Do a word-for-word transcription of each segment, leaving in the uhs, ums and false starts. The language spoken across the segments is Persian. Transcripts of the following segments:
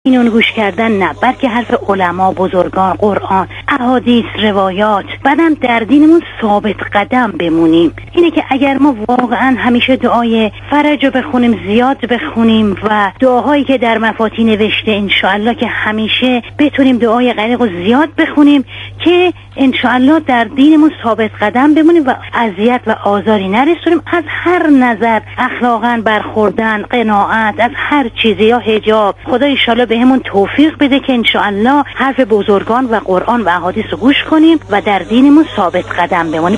اینو گوش کردن نه، بلکه حرف علما، بزرگان، قرآن، احادیث، روایات. بعدم در دینمون ثابت قدم بمونیم. اینه که اگر ما واقعا همیشه دعای فرج رو بخونیم، زیاد بخونیم و دعاهایی که در مفاتیح نوشته انشاءالله که همیشه بتونیم دعای غریق رو زیاد بخونیم که انشاءالله در دینمون ثابت قدم بمونیم و اذیت و آزاری نرسونیم از هر نظر، اخلاقاً برخوردن، قناعت، از هر چیزی، یا حجاب. خدا انشاءالله به همون توفیق بده که انشاءالله حرف بزرگان و قرآن و احادیث رو گوش کنیم و در دینمون ثابت قدم بمونیم.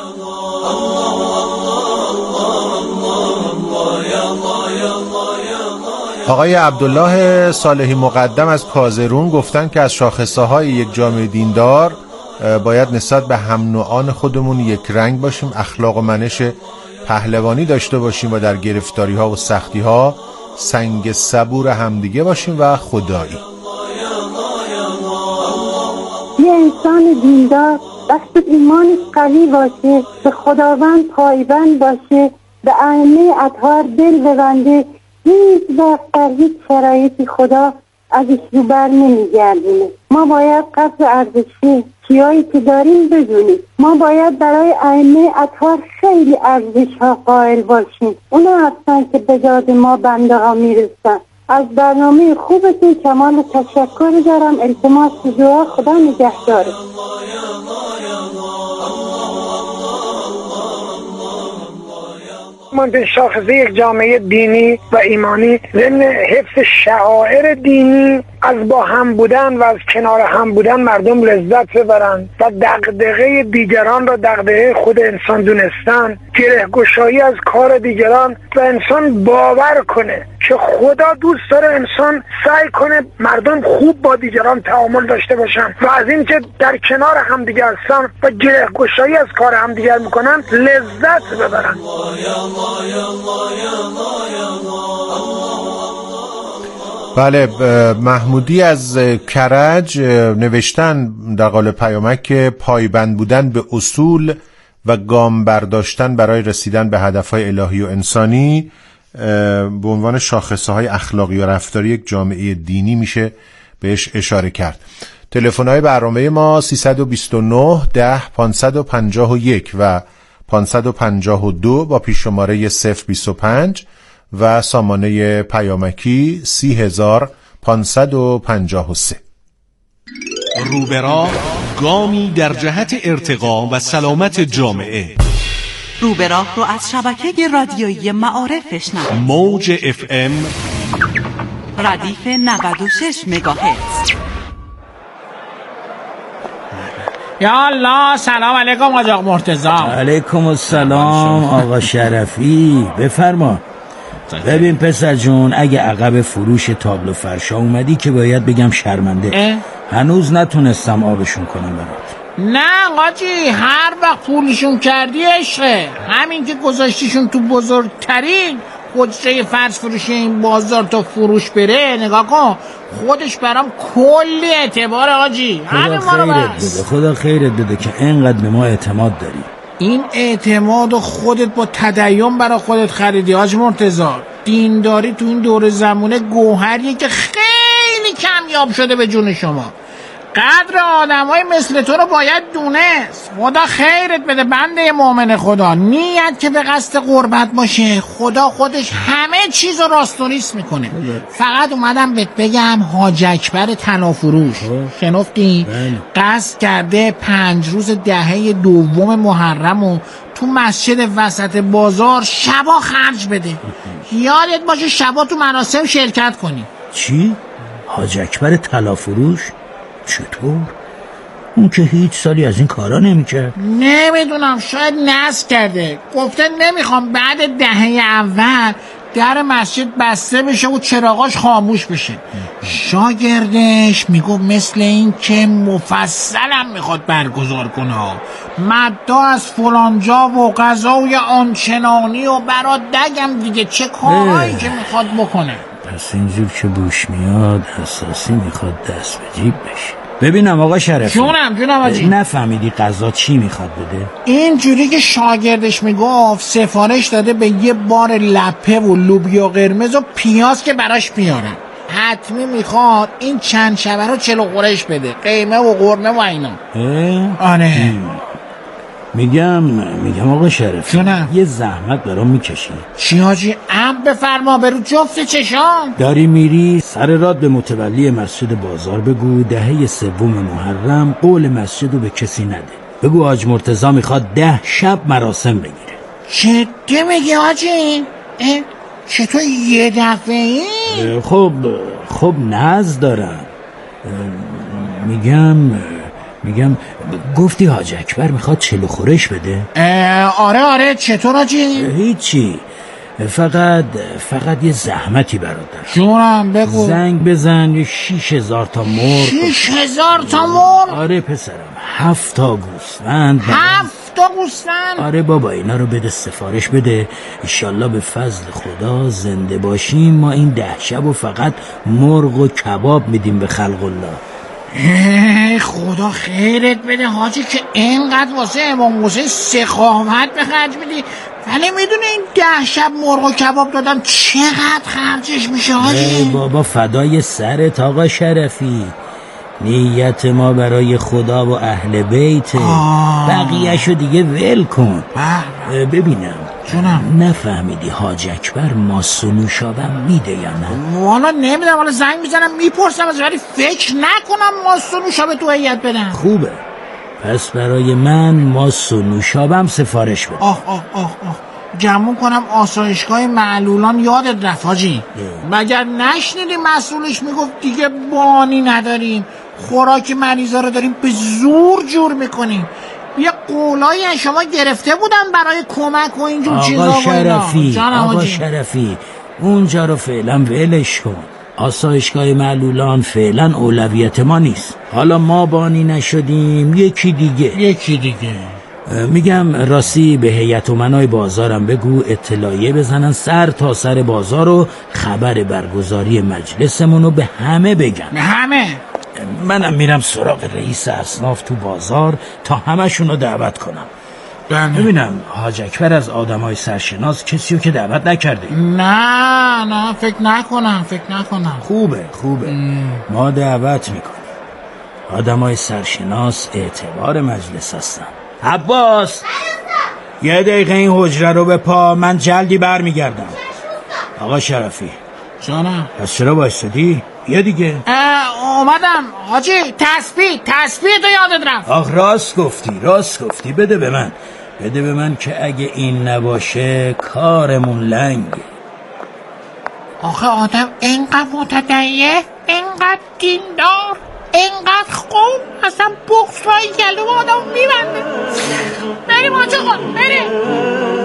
آقای عبدالله صالحی مقدم از کازرون گفتن که از شاخصه‌های یک جامعه دیندار باید نسبت به هم نوعان خودمون یک رنگ باشیم، اخلاق و منش پهلوانی داشته باشیم و در گرفتاری‌ها و سختی‌ها سنگ صبور همدیگه باشیم و خدایی. یه انسان دیندار وقتی ایمانش قوی باشه، به خداوند پایبند باشه، به ائمه اطهار دل ببنده، هیچ وقت در هیچ شرایطی خدا ازش رو بر نمیگردونه. ما باید قدر ارزشی چیایی که داریم بدونیم. ما باید برای ائمه اطهار خیلی ارزش ها قائل باشیم. اونا هستن که به داد ما بنده ها میرسن. از برنامه خوبتون کمال تشکر دارم. التماس دعا، خدا نگهداره. من به شاخصه یک جامعه دینی و ایمانی ضمن حفظ شعائر دینی از با هم بودن و از کنار هم بودن مردم لذت ببرن و دغدغه دیگران را دغدغه خود انسان دونستن، گره گشایی از کار دیگران و انسان باور کنه که خدا دوست داره انسان سعی کنه مردم خوب با دیگران تعامل داشته باشن و از این که در کنار هم دیگر هستن و گره گشایی از کار هم دیگر میکنن لذت ببرن. بله، محمودی از کرج نوشتن در قالب پیامک که پایبند بودن به اصول و گام برداشتن برای رسیدن به هدفهای الهی و انسانی به عنوان شاخصه‌های اخلاقی و رفتاری یک جامعه دینی میشه بهش اشاره کرد. تلفن‌های برنامه ما سیصد و بیست و نه ده پانصد و پنجاه و یک و پانصد و پنجاه و دو با پیش شماره صفر بیست و پنج و سامانه پیامکی سی هزار پانصد و پنجاه و سه. روبرا، گامی در جهت ارتقا و سلامت جامعه. روبراه رو از شبکه رادیویی معارف بشنوید. موج اف ام ردیف نود و شش مگاهرتز. یا الله، سلام علیکم آقا مرتضی. علیکم السلام آقا شرفی، بفرما. ببین پسر جون، اگه عقب فروش تابلو فرشا اومدی که باید بگم شرمنده. اه؟ هنوز نتونستم آبشون کنم برات. نه قاجی، هر وقت پولشون کردی عشقه. همین که گذاشتیشون تو بزرگترین حجره فرش فروشی این بازار تا فروش بره، نگاه کن خودش برام کلی اعتبار آجی. خدا خیرت بده، خدا خیرت بده که اینقدر به ما اعتماد داری. این اعتماد خودت با تدین برای خودت خریدی حاج مرتضی. دینداری تو این دور زمونه گوهریه که خیلی کمیاب شده به جون شما. قدر آدمای مثل تو رو باید دونست. خدا خیرت بده بنده مؤمن خدا. نیت که به قصد قربت باشه، خدا خودش همه چیز رو راستونیست میکنه. فقط اومدم بهت بگم حاج اکبر طلافروش شنفتی قصد کرده پنج روز دهه دوم محرم و تو مسجد وسط بازار شبا خرج بده. یادت باشه شبا تو مراسم شرکت کنی. چی؟ حاج اکبر طلافروش؟ چطور؟ اون که هیچ سالی از این کارا نمیکرد. نمیدونم، شاید نسل کرده. گفته نمیخوام بعد دهه اول در مسجد بسته بشه و چراغاش خاموش بشه. شاگردش میگو مثل این که مفصلم میخواد برگزار کنه، مدا از فلانجا و غذای آنچنانی و برات دگم دیگه چه کارهایی که میخواد بکنه. پس اینجور که بوش میاد حساسی میخواد دست به جیب بشه. ببینم آقا شرفی، جونم جونم آجی، نفهمیدی غذا چی میخواد بده؟ اینجوری که شاگردش میگفت سفارش داده به یه بار لپه و لوبیا قرمز و پیاز که براش بیارن. حتمی میخواد این چند شبه رو چلو قرش بده، قیمه و قرمه و اینا. آره میگم میگم آقا شرفی جونم، یه زحمت برام میکشی. چی حاجی؟ ام بفرما، برو جفت چشام. داری میری سر راد به متولی مسجد بازار بگو دهه سوم محرم قول مسجد رو به کسی نده. بگو حاج مرتضی میخواد ده شب مراسم بگیره. جدی میگی حاجی؟ چطور یه دفعه این؟ خب خب ناز دارم. میگم میگم گفتی حاج اکبر میخواد چلو خورش بده؟ آره آره. چطور حاجی؟ هیچی، فقط فقط یه زحمتی برات دارم. جونم بگو. زنگ بزن یه شیش هزار تا مرغ. شیش هزار تا مرغ؟ آره پسرم، هفت تا گوسفند. هفت تا گوسفند؟ آره بابا اینا رو بده سفارش بده، ایشالله به فضل خدا زنده باشیم ما این ده شب و فقط مرغ و کباب میدیم به خلق الله. خدا خیرت بده حاجی که اینقدر واسه امام حسین سخاوت به خرج میدی، ولی میدونه این ده شب مرغ و کباب دادم چقدر خرجش میشه حاجی؟ بابا فدای سرت آقا شرفی، نیت ما برای خدا و اهل بیت، بقیه‌شو دیگه ول کن. ببینم جونم، نفهمیدی حاج اکبر ماست و نوشابم میده یا نه؟ والا نمیدونم، والا زنگ میزنم میپرسم از، ولی فکر نکنم ماست و نوشابه تو هیئت بدن. خوبه، پس برای من ماست و نوشابم سفارش بده. آه آه آه آه گمون کنم آسایشگاه معلولان یادت رفت حاجی. مگر نشنیدی مسئولش میگفت دیگه بانی نداریم، خوراک مریضا رو داریم به زور جور میکنیم. یه قولایی از شما گرفته بودن برای کمک و اینجور چیزا. آقا شرفی آقا شرفی اونجا رو فعلا ولش کن. آسایشگاه معلولان فعلا اولویت ما نیست. حالا ما بانی نشدیم یکی دیگه یکی دیگه میگم راستی به هیئت امنای بازارم بگو اطلاعیه بزنن سر تا سر بازار و خبر برگزاری مجلسمونو به همه بگن. به همه؟ منم میرم سراغ رئیس اصناف تو بازار تا همشونو دعوت کنم. ببینم حاج اکبر از آدمای سرشناس کسیو که دعوت نکرده. نه نه فکر نکنم فکر نکنم. خوبه خوبه ام. ما دعوت میکنیم. آدمای سرشناس اعتبار مجلس هستن. عباس یه دقیقه این حجره رو به پا، من جلدی بر میگردم. آقا شرفی جانم. پس چرا بایستدی؟ یه دیگه اومدم حاجی. تسبیح تسبیح تو یادت رفت. آخ راست گفتی راست گفتی بده به من بده به من که اگه این نباشه کارمون لنگه. آخه آدم اینقدر متدیه، اینقدر دیندار، اینقدر خوب، اصلا بغض رای گلو آدم میبنده. بریم آجا خون بریم.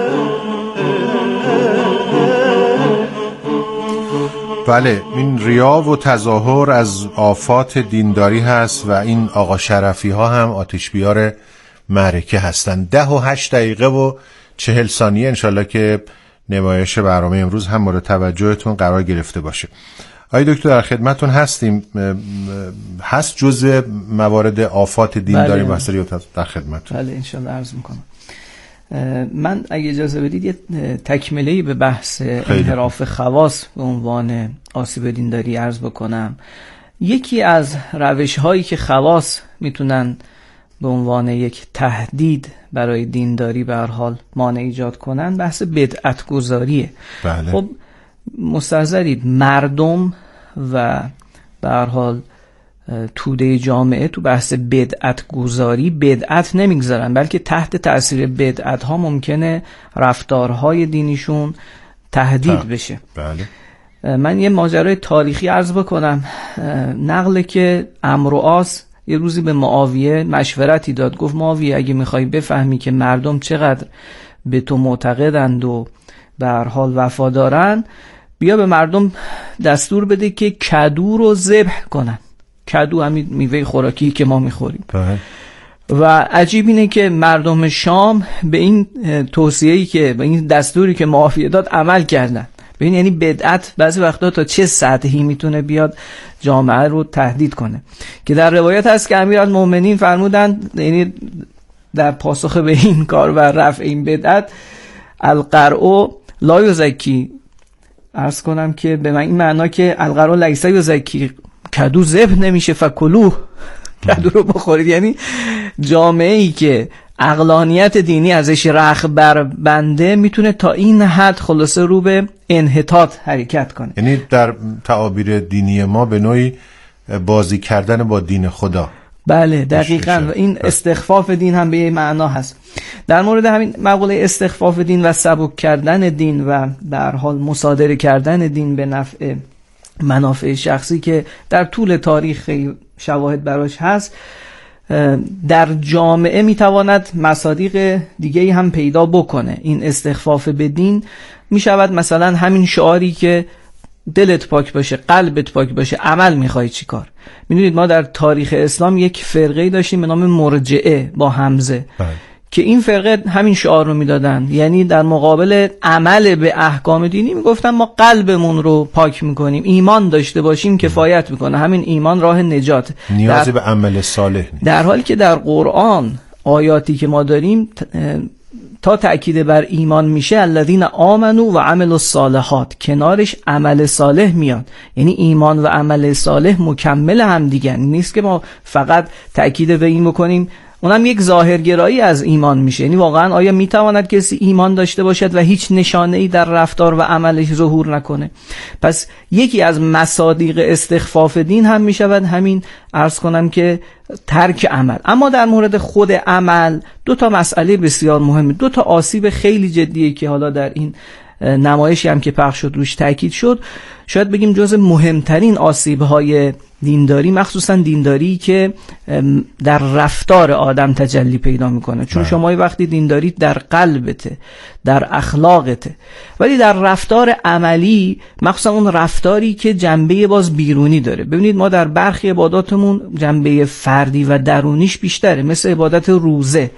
بله این ریا و تظاهر از آفات دینداری هست و این آقا شرفی ها هم آتش بیار معرکه هستن. ده و هشت دقیقه و چهل ثانیه انشالله که نمایش برنامه امروز هم مورد توجهتون قرار گرفته باشه. آقای دکتر در خدمتون هستیم. هست جزء موارد آفات دینداری بله. مسئله در خدمتون؟ بله انشالله عرض میکنم. من اگه اجازه بدید یه تکمله‌ای به بحث انحراف خواص به عنوان آسیب دینداری عرض بکنم. یکی از روش هایی که خواص میتونن به عنوان یک تهدید برای دینداری به هر حال مانع ایجاد کنن بحث بدعت گذاریه. بله. خب مستحضرید مردم و به هر حال توده جامعه تو بحث بدعت گذاری بدعت نمیگذارن، بلکه تحت تأثیر بدعت ها ممکنه رفتارهای دینیشون تهدید بشه. بله. من یه ماجرای تاریخی عرض بکنم. نقله که عمرو و عاص یه روزی به معاویه مشورتی داد، گفت معاویه اگه میخوای بفهمی که مردم چقدر به تو معتقدند و به هر حال وفادارن، بیا به مردم دستور بده که کدو رو ذبح کنن. کدو همین میوه خوراکی که ما میخوریم. و عجیب اینه که مردم شام به این توصیه‌ای که به این دستوری که معاویه داد عمل کردن. ببین یعنی بدعت بعضی وقتا تا چه سطحی میتونه بیاد جامعه رو تهدید کنه، که در روایت هست که امیرالمومنین فرمودند یعنی در پاسخ به این کار و رفع این بدعت القرء لا یزکی عرض کنم که به من این معنا که القرا لیسه و زکی کدو ذبح نمیشه فکلوه، کدو رو بخورید. یعنی جامعه ای که عقلانیت دینی ازش رخبر بنده میتونه تا این حد خلاصه رو به انحطاط حرکت کنه. یعنی در تعابیر دینی ما به نوعی بازی کردن با دین خدا. بله دقیقاً، و این استخفاف دین هم به یه معنا هست. در مورد همین مقوله استخفاف دین و سبک کردن دین و در حال مصادره کردن دین به نفع منافع شخصی که در طول تاریخ خیلی شواهد براش هست، در جامعه میتواند مصادیق دیگه هم پیدا بکنه. این استخفاف به دین میشود مثلا همین شعاری که دلت پاک باشه، قلبت پاک باشه، عمل میخوای چی کار. میدونید ما در تاریخ اسلام یک فرقه داشتیم به نام مرجعه با همزه بله. که این فرقه همین شعار رو میدادن، یعنی در مقابل عمل به احکام دینی میگفتن ما قلبمون رو پاک میکنیم، ایمان داشته باشیم کفایت میکنه، همین ایمان راه نجات، نیازی به عمل صالح نیست. در حالی که در قرآن آیاتی که ما داریم تا تأکید بر ایمان میشه الذین آمنوا و عملوا الصالحات، کنارش عمل صالح میاد. یعنی ایمان و عمل صالح مکمل هم دیگه نیست که ما فقط تأکید به این بکنیم، اونم یک ظاهرگرایی از ایمان میشه. یعنی واقعا آیا میتواند کسی ایمان داشته باشد و هیچ نشانه‌ای در رفتار و عملش ظهور نکنه؟ پس یکی از مصادیق استخفاف دین هم میشود همین عرض کنم که ترک عمل. اما در مورد خود عمل دو تا مسئله بسیار مهمه، دو تا آسیب خیلی جدیه که حالا در این نمایشی هم که پخش شد روش تاکید شد، شاید بگیم جز مهمترین آسیب‌های دینداری، مخصوصا دینداری که در رفتار آدم تجلی پیدا میکنه. چون شما وقتی دینداری در قلبته، در اخلاقته، ولی در رفتار عملی، مخصوصا اون رفتاری که جنبه باز بیرونی داره. ببینید ما در برخی عباداتمون جنبه فردی و درونیش بیشتره، مثل عبادت روزه.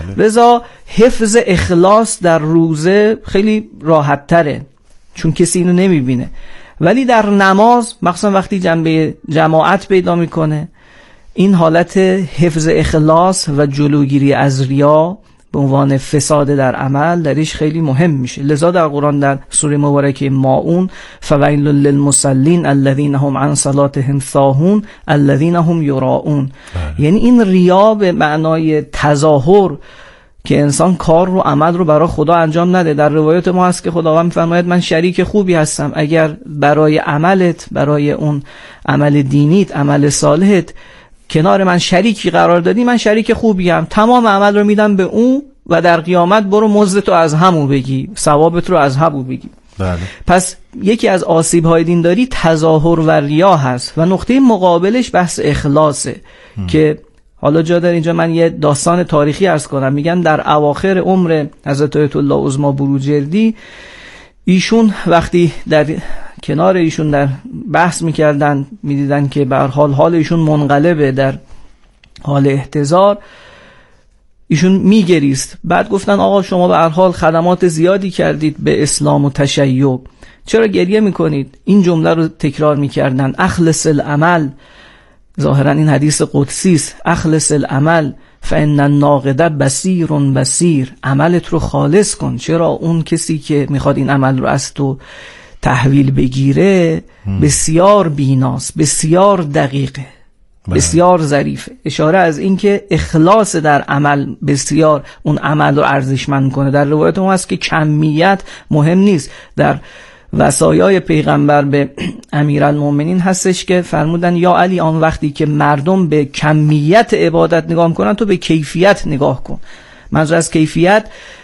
لذا حفظ اخلاص در روزه خیلی راحت تره چون کسی اینو نمیبینه، ولی در نماز مخصوصا وقتی جنبه جماعت پیدا میکنه، این حالت حفظ اخلاص و جلوگیری از ریا به عنوان فساد در عمل درش خیلی مهم میشه. لذا در قرآن در سوره مبارکه ماعون فویل للمصلین الذین هم عن صلاتهم ساهون الذین هم یراؤون، یعنی این ریا به معنای تظاهر که انسان کار رو عمل رو برای خدا انجام نده. در روایات ما هست که خداوند می‌فرماید من شریک خوبی هستم، اگر برای عملت، برای اون عمل دینیت، عمل صالحت کنار من شریکی قرار دادی، من شریک خوبی هم، تمام عمل رو میدم به اون و در قیامت برو مزدت رو از همو بگی، ثوابت رو از همو بگی. بله. پس یکی از آسیب‌های دینداری تظاهر و ریا هست و نقطه مقابلش بحث اخلاصه م. که حالا جا در اینجا من یه داستان تاریخی عرض کنم. میگن در اواخر عمر حضرت آیت الله عظما بروجردی، ایشون وقتی در کنار ایشون در بحث میکردن، میدیدن که به هر حال حال ایشون منقلبه، در حال احتضار، ایشون میگریست. بعد گفتن آقا شما به هر حال خدمات زیادی کردید به اسلام و تشیع، چرا گریه میکنید؟ این جمله رو تکرار میکردن، اخلص العمل، ظاهرا این حدیث قدسی است، اخلص العمل فان الناقد بصیر بصیر، عملت رو خالص کن، چرا اون کسی که میخواد این عمل رو از تو تحویل بگیره هم. بسیار بیناست، بسیار دقیقه، بسیار ظریفه. اشاره از این که اخلاص در عمل بسیار اون عمل رو ارزشمند کنه. در روایت ما هست که کمیت مهم نیست. در وصایای پیغمبر به امیرالمومنین هستش که فرمودن یا علی آن وقتی که مردم به کمیت عبادت نگاه میکنن تو به کیفیت نگاه کن. منظور از کیفیت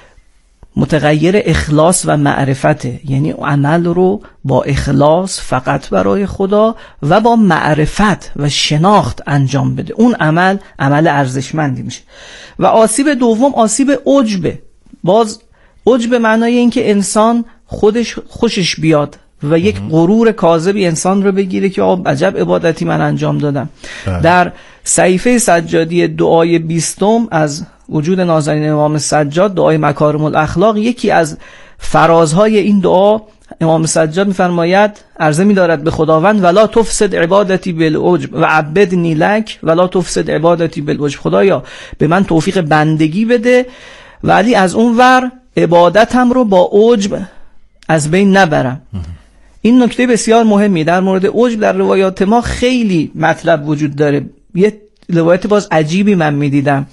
متغیر اخلاص و معرفته، یعنی عمل رو با اخلاص فقط برای خدا و با معرفت و شناخت انجام بده، اون عمل عمل ارزشمندی میشه. و آسیب دوم آسیب عجبه. باز عجب معنای این که انسان خودش خوشش بیاد و یک غرور کاذبی انسان رو بگیره که آب عجب عبادتی من انجام دادم. ده. در صحیفه سجادی دعای بیستم از وجود نازنین امام سجاد، دعای مکارم الاخلاق، یکی از فرازهای این دعا امام سجاد میفرماید، عرضه می‌دارد به خداوند ولا تفسد عبادتی بالعجب و عبدنی لک ولا تفسد عبادتی بالعجب، خدایا به من توفیق بندگی بده ولی از اون ور عبادتم رو با عجب از بین نبرم. این نکته بسیار مهمی در مورد عجب در روایات ما خیلی مطلب وجود داره. یه روایت باز عجیبی من میدیدم،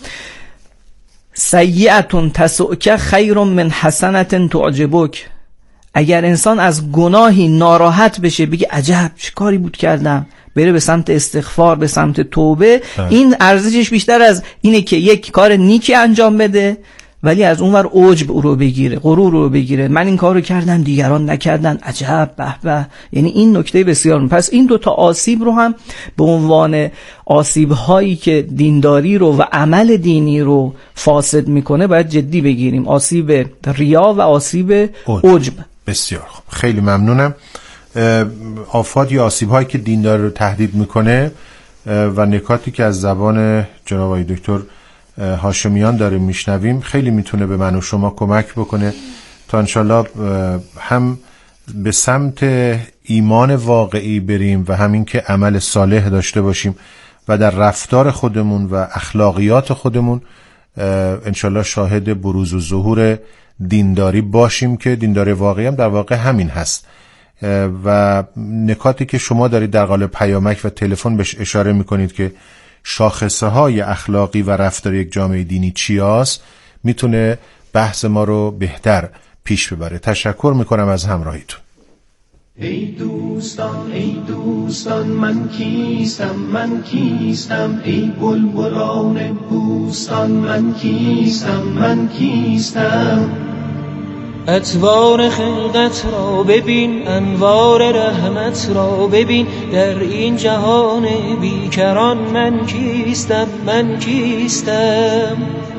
سیئتون تسؤک خیر من حسنت تعجبک. اگر انسان از گناهی ناراحت بشه، بگه عجب چه کاری بود کردم، بره به سمت استغفار، به سمت توبه، این ارزشش بیشتر از اینه که یک کار نیکی انجام بده ولی از اونور عجب او رو بگیره، غرور رو بگیره، من این کار رو کردم دیگران نکردن، عجب به به. یعنی این نکته بسیار. پس این دو تا آسیب رو هم به عنوان آسیب هایی که دینداری رو و عمل دینی رو فاسد میکنه باید جدی بگیریم، آسیب ریا و آسیب عجب. بسیار خوب، خیلی ممنونم. آفات یا آسیب هایی که دینداری رو تهدید میکنه و نکاتی که از زبان جناب آقای دکتر هاشمیان داریم میشنویم خیلی میتونه به من و شما کمک بکنه تا انشالله هم به سمت ایمان واقعی بریم و همین که عمل صالح داشته باشیم و در رفتار خودمون و اخلاقیات خودمون انشالله شاهد بروز و ظهور دینداری باشیم که دینداری واقعی هم در واقع همین هست. و نکاتی که شما دارید در قالب پیامک و تلفن بهش اشاره میکنید که شاخصه های اخلاقی و رفتار یک جامعه دینی چی هست، میتونه بحث ما رو بهتر پیش ببره. تشکر میکنم از همراهیتون. ای دوستان ای دوستان من کیستم من کیستم، ای بلبلان بوستان من کیستم من کیستم. اطوار خلقت را ببین، انوار رحمت را ببین، در این جهان بیکران من کیستم من کیستم.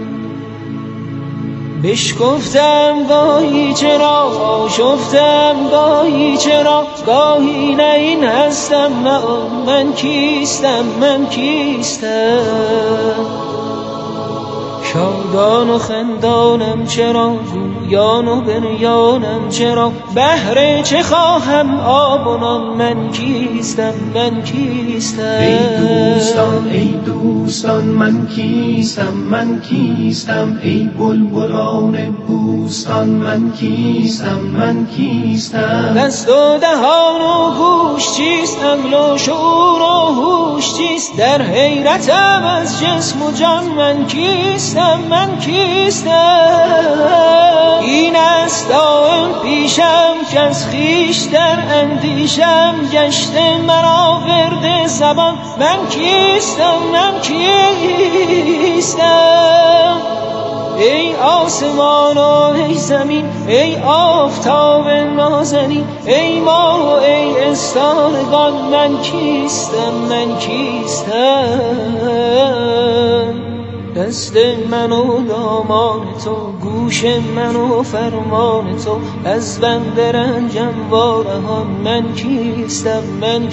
بشکفتم گاهی چرا، آشفتم گاهی چرا، گاهی نه این هستم نه آن، من کیستم من کیستم. شادان و خندانم چرا، جویان و بریانم چرا، بهره چه خواهم آب و نان، من کیستم من کیستم. ای دوستان ای دوستان من کیستم من کیستم، ای بلبلان بوستان من کیستم من کیستم. دست و دهان و گوش چیست، عقل و شعور و هوش چیست، در حیرتم از جسم و جان، من کیستم من کیستم. این است دائم پیشم که از خویش در اندیشم، گشته مرا ورد زبان، من کیستم من کیستم. ای آسمان و ای زمین، ای آفتاب نازنین، ای ماه و ای استارگان، من کیستم من کیستم. دست من و دامان تو، گوش من و فرمان تو، از بند رنجم وارهان، من کیستم من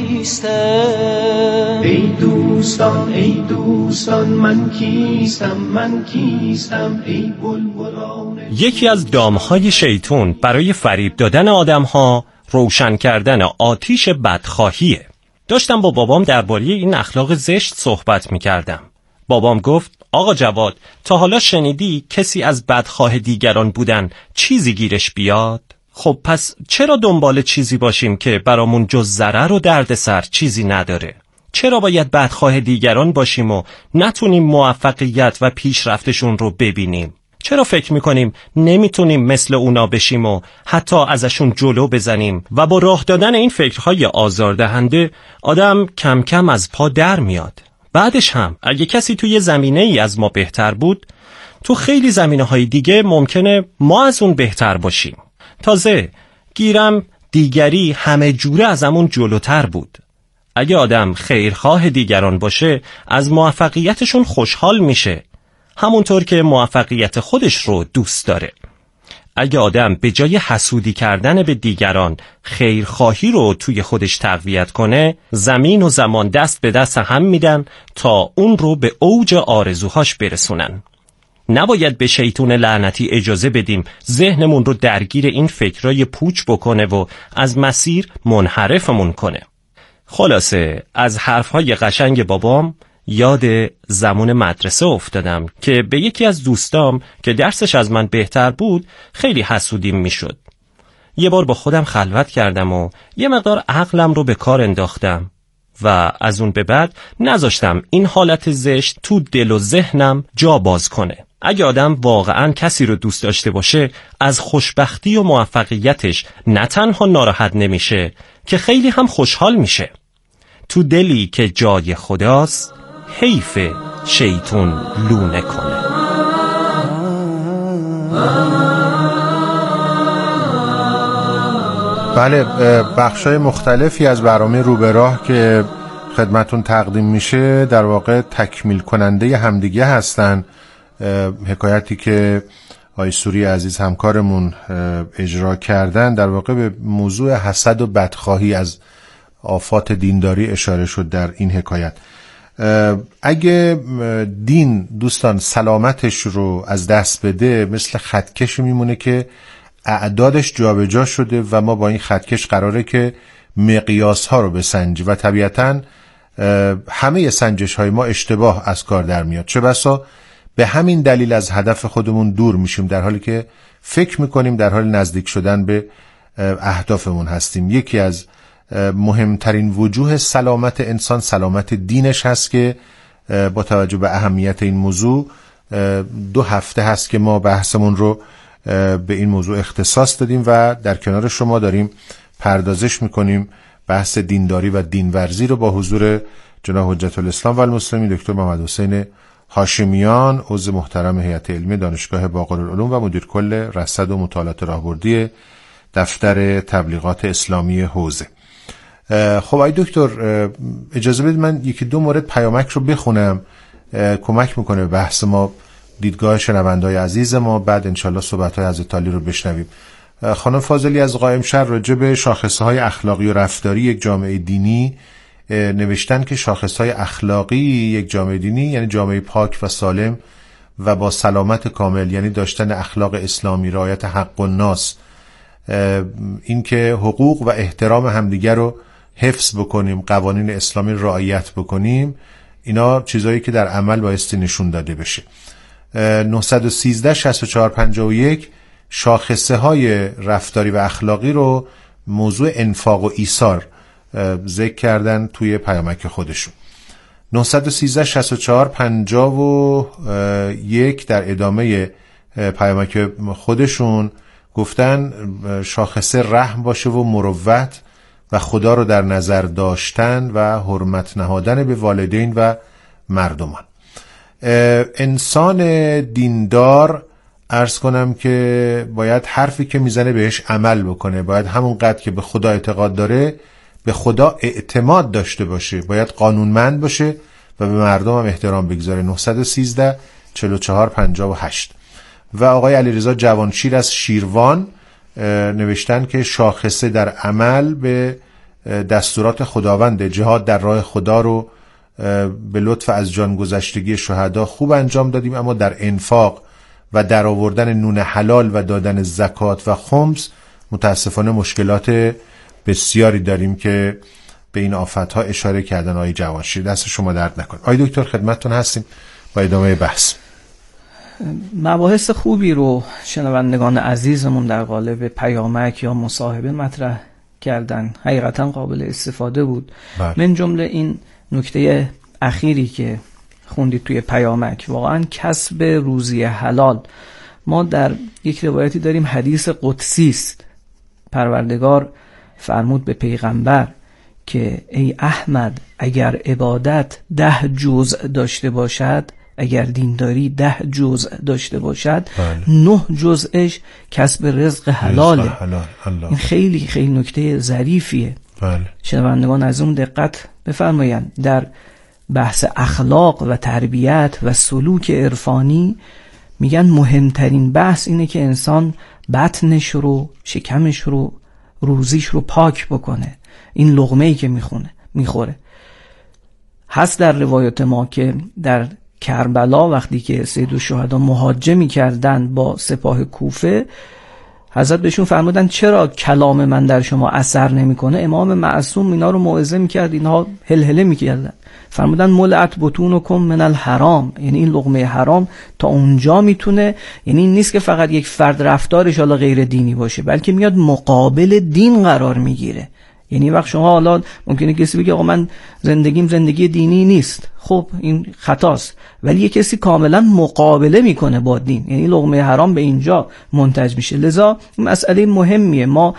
کیستم. ای دوستان ای دوستان من کیستم من کیستم، ای بلبلان. یکی از دامهای شیطان برای فریب دادن آدمها روشن کردن آتیش بدخواهیه. داشتم با بابام درباره این اخلاق زشت صحبت می‌کردم. بابام گفت آقا جواد، تا حالا شنیدی کسی از بدخواه دیگران بودن چیزی گیرش بیاد؟ خب پس چرا دنبال چیزی باشیم که برامون جز ضرر و دردسر چیزی نداره؟ چرا باید بدخواه دیگران باشیم و نتونیم موفقیت و پیشرفتشون رو ببینیم؟ چرا فکر میکنیم نمیتونیم مثل اونا بشیم و حتی ازشون جلو بزنیم و با راه دادن این فکرهای آزاردهنده آدم کم کم از پا در میاد؟ بعدش هم اگه کسی توی زمینه ای از ما بهتر بود، تو خیلی زمینه های دیگه ممکنه ما از اون بهتر باشیم. تازه گیرم دیگری همه جوره از همون جلوتر بود. اگه آدم خیرخواه دیگران باشه از موفقیتشون خوشحال میشه، همونطور که موفقیت خودش رو دوست داره. اگه آدم به جای حسودی کردن به دیگران خیرخواهی رو توی خودش تقویت کنه، زمین و زمان دست به دست هم میدن تا اون رو به اوج آرزوهاش برسونن. نباید به شیطان لعنتی اجازه بدیم ذهنمون رو درگیر این فکرای پوچ بکنه و از مسیر منحرفمون کنه. خلاصه از حرفهای قشنگ بابام یاد زمان مدرسه افتادم که به یکی از دوستام که درسش از من بهتر بود خیلی حسودیم میشد. یه بار با خودم خلوت کردم و یه مقدار عقلم رو به کار انداختم و از اون به بعد نذاشتم این حالت زشت تو دل و ذهنم جا باز کنه. اگه آدم واقعاً کسی رو دوست داشته باشه، از خوشبختی و موفقیتش نه تنها ناراحت نمیشه که خیلی هم خوشحال میشه. تو دلی که جای خداست، حیف شیطون لونه کنه. بله، بخشای مختلفی از برنامه رو به راه که خدمتون تقدیم میشه در واقع تکمیل کننده همدیگه هستن. حکایتی که آقای سوری عزیز همکارمون اجرا کردن در واقع به موضوع حسد و بدخواهی از آفات دینداری اشاره شد در این حکایت. اگه دین دوستان سلامتش رو از دست بده، مثل خطکش میمونه که اعدادش جابجا شده و ما با این خطکش قراره که مقیاس ها رو بسنجیم و طبیعتاً همه سنجش های ما اشتباه از کار در میاد. چه بسا به همین دلیل از هدف خودمون دور میشیم، در حالی که فکر میکنیم در حال نزدیک شدن به اهدافمون هستیم. یکی از مهمترین وجوه سلامت انسان سلامت دینش هست که با توجه به اهمیت این موضوع دو هفته هست که ما بحثمون رو به این موضوع اختصاص دادیم و در کنار شما داریم پردازش میکنیم بحث دینداری و دینورزی رو با حضور جناب حجت الاسلام و المسلمین دکتر محمد حسین هاشمیان، عضو محترم هیئت علمی دانشگاه باقرالعلوم و مدیر کل رصد و مطالعات راهبردی دفتر تبلیغات اسلامی حوزه. خب آقای دکتر اجازه بدید من یکی دو مورد پیامک رو بخونم، کمک میکنه به بحث ما، دیدگاه شنونده‌های عزیز ما، بعد انشالله صحبت‌های حضرت عالی رو بشنویم. خانم فاضلی از قائم شهر راجع به شاخصهای اخلاقی و رفتاری یک جامعه دینی نوشتن که شاخصهای اخلاقی یک جامعه دینی یعنی جامعه پاک و سالم و با سلامت کامل، یعنی داشتن اخلاق اسلامی، رعایت حق الناس، این که حقوق و احترام همدیگر رو حفظ بکنیم، قوانین اسلامی رعایت بکنیم. اینا چیزایی که در عمل بایستی نشون داده بشه. نه یک سه شصت و چهار پنجاه و یک شاخصه های رفتاری و اخلاقی رو موضوع انفاق و ایثار ذکر کردن توی پیامک خودشون. نه یک سه شصت و چهار پنجاه و یک در ادامه پیامک خودشون گفتن شاخصه رحم باشه و مروت و خدا رو در نظر داشتن و حرمت نهادن به والدین و مردمان. انسان دیندار عرض کنم که باید حرفی که میزنه بهش عمل بکنه، باید همون قدر که به خدا اعتقاد داره به خدا اعتماد داشته باشه، باید قانونمند باشه و به مردم هم احترام بگذاره. نه یک سه چهل و چهار پنجاه و هشت. و آقای علیرضا جوانشیر از شیروان نوشتن که شاخصه در عمل به دستورات خداوند، جهاد در راه خدا رو به لطف از جان گذشتگی شهدا خوب انجام دادیم، اما در انفاق و در آوردن نون حلال و دادن زکات و خمس متاسفانه مشکلات بسیاری داریم که به این آفت‌ها اشاره کردن. آقای جوانشیر دست شما درد نکنه. آقای دکتر خدمتتون هستیم با ادامه بحث. مباحث خوبی رو شنوندگان عزیزمون در قالب پیامک یا مصاحبه مطرح کردن، حقیقتا قابل استفاده بود. بله. من جمله این نکته اخیری که خوندید توی پیامک، واقعا کسب روزی حلال. ما در یک روایتی داریم حدیث قدسی است، پروردگار فرمود به پیغمبر که ای احمد اگر عبادت ده جزء داشته باشد، اگر دینداری ده جزء داشته باشد، بله. نه جزءش کسب رزق حلاله. رزق حلال. این خیلی خیلی نکته ظریفیه. بله. شنوندگان از اون دقت بفرمایند. در بحث اخلاق و تربیت و سلوک عرفانی میگن مهمترین بحث اینه که انسان بطنش رو، شکمش رو، روزیش رو پاک بکنه. این لقمه‌ای که میخونه میخوره. هست در روایت ما که در کربلا وقتی که سید الشهدا مهاجمه کردن با سپاه کوفه، حضرت بهشون فرمودن چرا کلام من در شما اثر نمیکنه؟ امام معصوم اینا رو موعظه میکرد، اینها هلهله میکردن. فرمودن ملعت بطونکم من الحرام، یعنی این لقمه حرام تا اونجا میتونه، یعنی این نیست که فقط یک فرد رفتارش حالا غیر دینی باشه، بلکه میاد مقابل دین قرار میگیره. یعنی وقت شما حالا ممکنه کسی بگه آقا من زندگیم زندگی دینی نیست، خب این خطاست، ولی یه کسی کاملا مقابله میکنه با دین، یعنی لقمه حرام به اینجا منتج میشه. لذا مسئله مهمیه. ما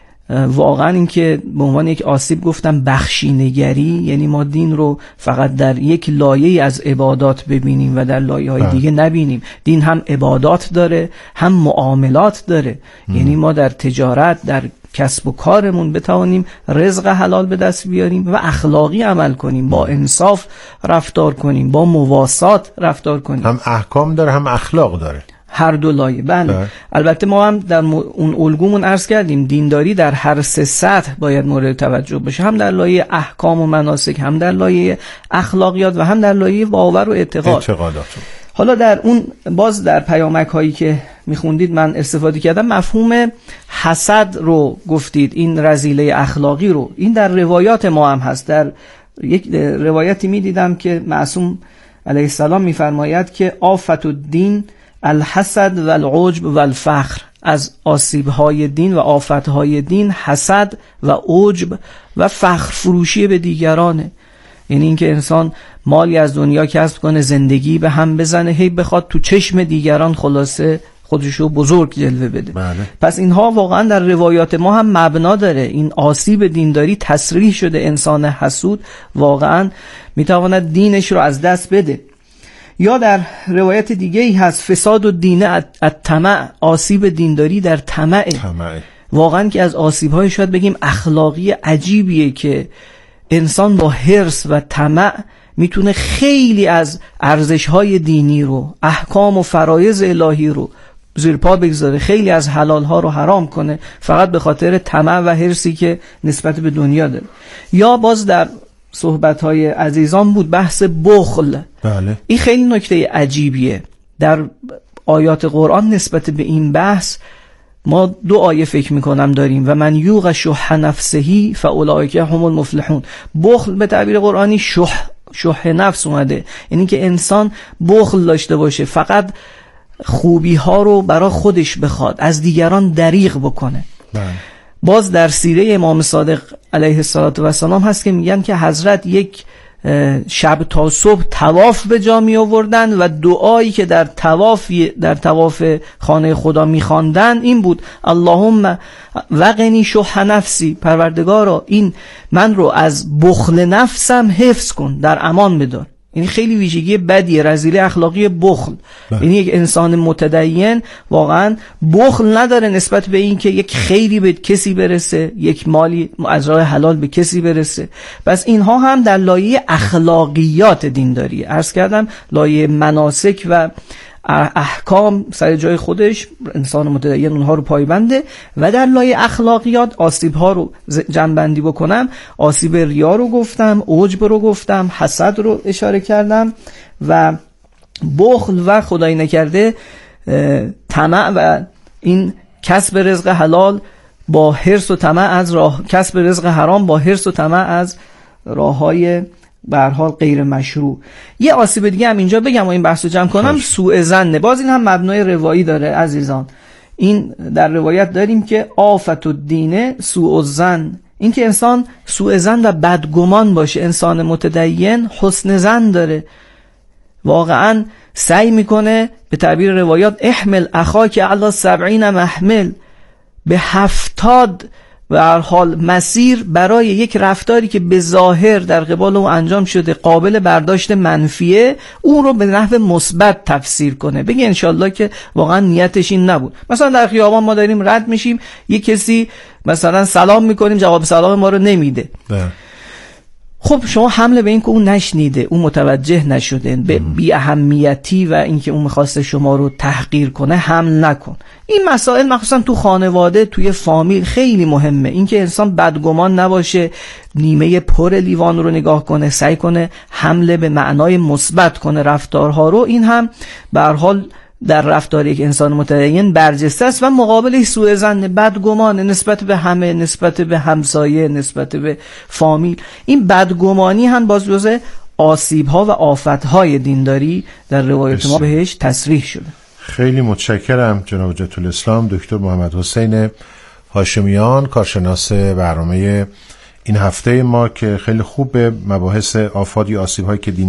واقعا این که به عنوان یک آسیب گفتم بخشینگری، یعنی ما دین رو فقط در یک لایه از عبادات ببینیم و در لایه های دیگه نبینیم. دین هم عبادات داره هم معاملات داره. م. یعنی ما در تجارت، در کسب و کارمون بتوانیم رزق حلال به دست بیاریم و اخلاقی عمل کنیم، با انصاف رفتار کنیم، با مواسات رفتار کنیم. هم احکام داره هم اخلاق داره، هر دو لایه. بله. البته ما هم در م... اون الگومون عرض کردیم دینداری در هر سه سطح باید مورد توجه بشه، هم در لایه احکام و مناسک، هم در لایه اخلاقیات و هم در لایه باور و اعتقاد. اعتقادات. حالا در اون باز در پیامک هایی که میخوندید من استفاده کردم، مفهوم حسد رو گفتید، این رذیله اخلاقی رو. این در روایات ما هم هست. در یک روایتی میدیدم که معصوم علیه السلام میفرماید که آفت الدین الحسد و العجب و الفخر، از آسیب‌های دین و آفت‌های دین حسد و عجب و فخر فروشی به دیگرانه. یعنی اینکه انسان مالی از دنیا کسب کنه، زندگی به هم بزنه، هی بخواد تو چشم دیگران خلاصه خودشو بزرگ جلوه بده. بله. پس اینها واقعا در روایات ما هم مبنا داره. این آسیب دینداری تصریح شده، انسان حسود واقعا میتواند دینش رو از دست بده. یا در روایت دیگه ای هست فساد و دینه الطمع، آسیب دینداری در طمع. واقعا که از آسیب‌های شاید بگیم اخلاقی عجیبیه که انسان با حرص و طمع میتونه خیلی از ارزش‌های دینی رو، احکام و فرایض الهی رو زیر پا بگذاره، خیلی از حلال‌ها رو حرام کنه فقط به خاطر طمع و حرصی که نسبت به دنیا داره. یا باز در صحبت‌های عزیزان بود بحث بخل. بله. این خیلی نکته عجیبیه. در آیات قرآن نسبت به این بحث ما دو آیه فکر میکنم داریم و من یوق شح نفسهی فاولئک هم المفلحون. بخل به تعبیر قرآنی شح شح نفس اومده، یعنی که انسان بخل داشته باشه، فقط خوبی ها رو برای خودش بخواد، از دیگران دریغ بکنه. بله. باز در سیره امام صادق علیه السلام هست که میگن که حضرت یک شب تا صبح طواف به جا می آوردن و دعایی که در طواف در طواف خانه خدا می خواندن این بود: اللهم وقنی شح نفسی، پروردگارا این من رو از بخل نفسم حفظ کن، در امان بدار. یعنی خیلی ویژگی بدیه، رذیله اخلاقی بخل. یعنی یک انسان متدین واقعا بخل نداره نسبت به این که یک خیری به کسی برسه، یک مالی از راه حلال به کسی برسه. پس اینها هم در لایه اخلاقیات دینداری. عرض کردم لایه مناسک و احکام سر جای خودش، انسان متدین اونها رو پایبنده، و در لایه اخلاقیات آسیب ها رو جمع‌بندی بکنم، آسیب ریا رو گفتم، عجب رو گفتم، حسد رو اشاره کردم و بخل و خدای نکرده طمع و این کسب رزق حلال با حرص و طمع از راه، کسب رزق حرام با حرص و طمع از راه‌های به هر حال غیر مشروع. یه آسیب دیگه هم اینجا بگم و این بحثو جمع کنم، سوء ظن. باز این هم مبنای روایی داره عزیزان. این در روایت داریم که آفت الدین سوء الظن، این که انسان سوء ظن و بدگمان باشه. انسان متدین حسن ظن داره، واقعا سعی میکنه به تعبیر روایات احمل اخاک علی سبعین محمل، به هفتاد و هر حال مسیر برای یک رفتاری که به ظاهر در قبال او انجام شده قابل برداشت منفیه، اون رو به نحو مثبت تفسیر کنه، بگه انشالله که واقعا نیتش این نبود. مثلا در خیابان ما داریم رد میشیم، یک کسی مثلا سلام میکنیم جواب سلام ما رو نمیده. ده. خب شما حمله به این که اون نشنیده، اون متوجه نشده، به بی اهمیتی و اینکه اون میخواسته شما رو تحقیر کنه حمل نکن. این مسائل مخصوصا تو خانواده، توی فامیل خیلی مهمه، اینکه انسان بدگمان نباشه، نیمه پر لیوان رو نگاه کنه، سعی کنه حمله به معنای مثبت کنه رفتارها رو. این هم به هر حال در رفتار یک انسان متدین برجسته است و مقابلش سوء ظن، بدگمان نسبت به همه، نسبت به همسایه، نسبت به فامیل. این بدگمانی هم باز جزء آسیب‌ها و آفت‌های دینداری در روایت ما بهش تصریح شده. خیلی متشکرم جناب حجت الاسلام دکتر محمد حسین هاشمیان، کارشناس برنامه این هفته ما، که خیلی خوب به مباحث آفات یا آسیب‌هایی که دین